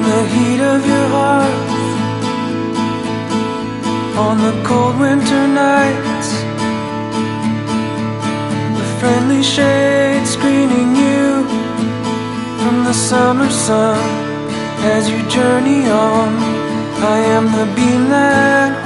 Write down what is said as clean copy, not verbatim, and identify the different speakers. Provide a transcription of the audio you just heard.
Speaker 1: the heat of your heart, on the cold winter nights, the friendly shade screening you from the summer sun. As you journey on, I am the beam that